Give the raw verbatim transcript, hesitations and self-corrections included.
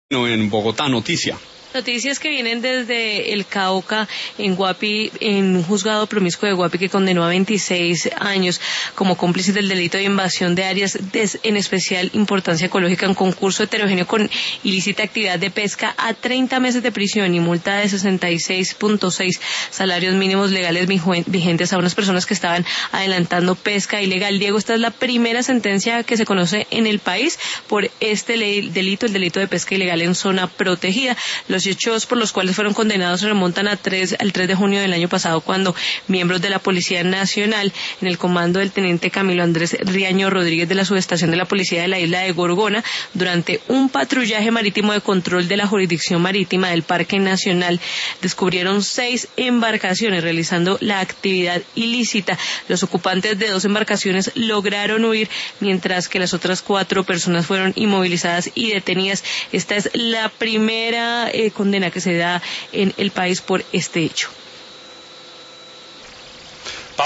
En Bogotá, noticia. Noticias que vienen desde el Cauca, en Guapi, en un juzgado promiscuo de Guapi que condenó a veintiséis años como cómplices del delito de invasión de áreas de en especial importancia ecológica en concurso heterogéneo con ilícita actividad de pesca a treinta meses de prisión y multa de sesenta y seis punto seis salarios mínimos legales vigentes a unas personas que estaban adelantando pesca ilegal. Diego, esta es la primera sentencia que se conoce en el país por este delito, el delito de pesca ilegal en zona protegida. Los hechos por los cuales fueron condenados se remontan a tres, al tres de junio del año pasado, cuando miembros de la Policía Nacional, en el comando del teniente Camilo Andrés Riaño Rodríguez de la subestación de la Policía de la isla de Gorgona, durante un patrullaje marítimo de control de la jurisdicción marítima del Parque Nacional, descubrieron seis embarcaciones realizando la actividad ilícita. Los ocupantes de dos embarcaciones lograron huir, mientras que las otras cuatro personas fueron inmovilizadas y detenidas. Esta es la primera eh, condena que se da en el país por este hecho.